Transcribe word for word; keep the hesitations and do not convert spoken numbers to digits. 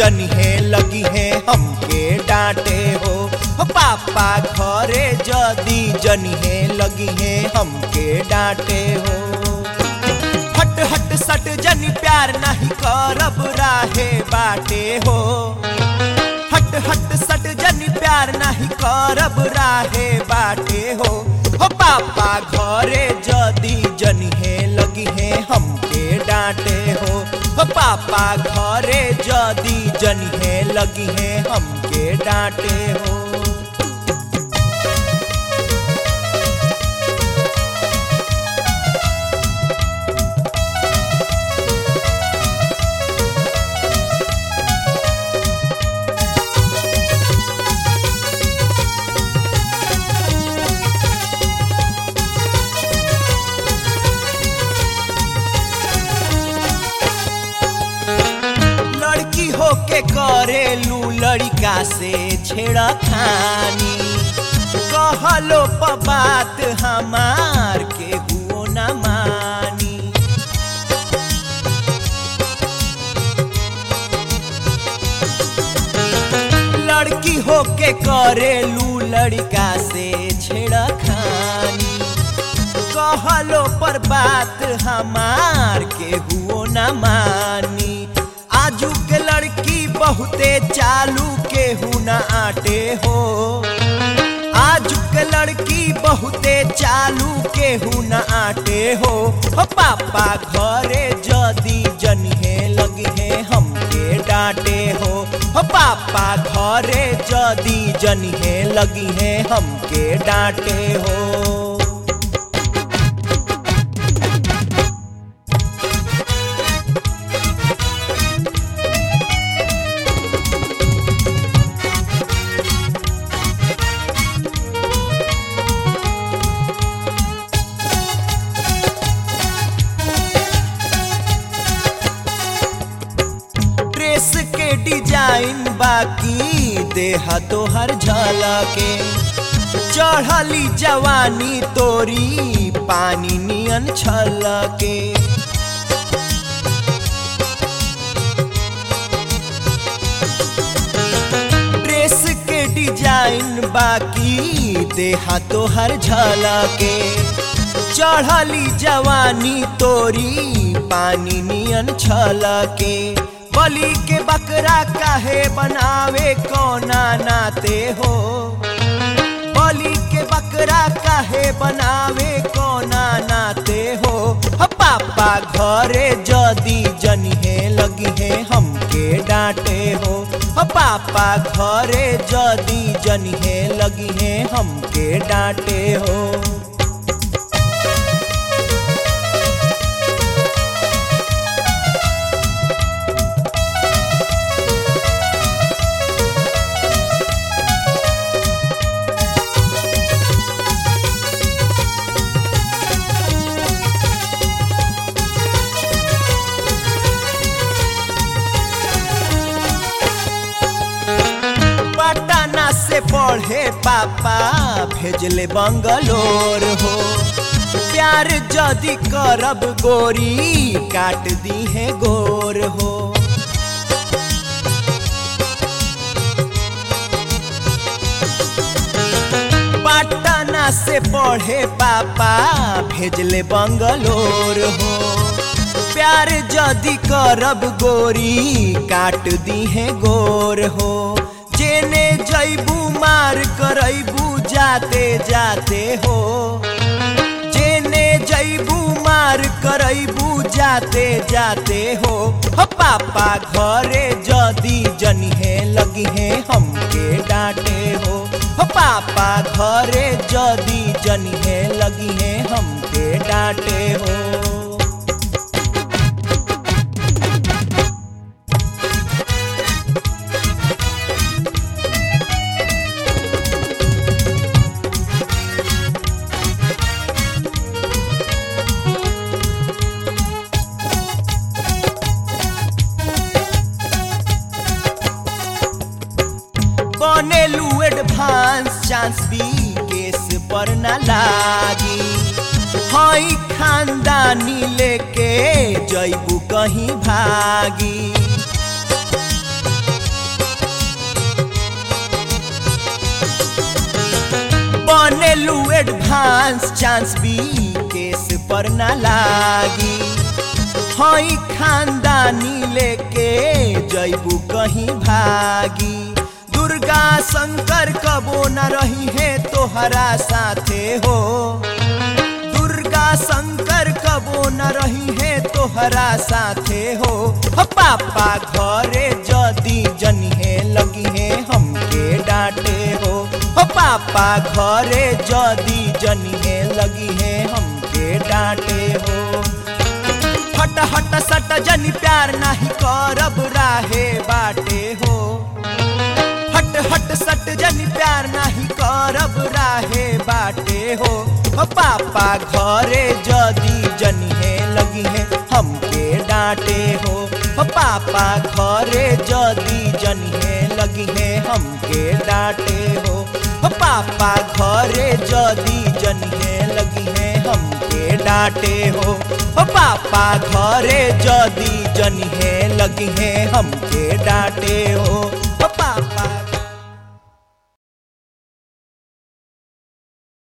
जनिहे लगी है हमके डांटे हो। पापा घरे जदी जनिहे लगी है हमके डांटे हो। हट हट सट जनी प्यार नहीं करब राहे बाटे हो। हट हट सट जनी प्यार नहीं करब राहे बाटे हो। हो पापा घरे जदी जनिहे लगी है हमके डांटे हो। हो पापा घरे जदी जनिहे लगी है हमके डांटे हो। के करेलू लड़का से छेड़ा खानी। कहलो प बात हमार के हुओ न मानी। लड़की हो के करेलू लड़का से छेड़ा खानी। कहलो पर बात हमार के हुओ न मानी। आजू के लड़की बहुते चालू केहू न आटे हो। आजू के लड़की बहुते चालू केहू न आटे हो। हो पापा घरे जदी जनिहे लगी है हमके डांटे हो। हो पापा घरे जदी जनिहे लगी है हमके डांटे हो। के डिजाइन बाकी देह तोहर झलके। चढ़ली जवानी तोरी पानी नियन छलके। ड्रेस के डिजाइन बाकी देह तोहर झलके। चढ़ली जवानी तोरी पानी नियन छलके। बलि के बकरा काहे बनावे कोना नाते हो। बलि के बकरा काहे बनावे कोना नाते हो। पापा घरे जदी जनिहे लगी है हमके डांटे हो। पापा घरे जदी जनिहे लगी है हमके डांटे हो। पटना से पढ़े पापा भेजले बंगलोर हो। प्यार जदी करब गोरी काट दी है गोर हो। पटना से पढ़े पापा भेजले बंगलोर हो। प्यार जदी करब गोरी काट दी है गोर हो। जेने जैबू मार करैबू जाते जाते हो। जेने जैबू मार करैबू जाते जाते हो। पापा घरे जदी जनिहे लगी है हमके डांटे हो। पापा घरे जदी जनिहे लगी है हमके डांटे हो। बनेलू एडवांस चांस भी केस पर न लागी। हई खानदानी लेके जैबू कहीं भागी। बनेलू एडवांस चांस भी केस पर ना लागी हई खानदानी लेके जैबू कहीं भागी दुर्गा शंकर कबो न रही है तोहरा साथे हो दुर्गा शंकर कबो न रही है तोहरा साथे हो पापा घरे जदी जनिहे लगी है हमके डांटे हो पापा घरे जदी जनिहे लगी है हमके डांटे हो हट हट सट जनी प्यार नाही करब राहे बाटे हो हट हट सट जनी प्यार नाही करब राहे बाटे हो पापा घरे जदी जनिहे लगी है हमके डांटे हो पापा घरे जदी जनिहे लगी है हमके डांटे हो पापा घरे जदी जनिहे लगी है हमके डांटे हो पापा घरे जदी जनिहे लगी है हमके डांटे हो पापा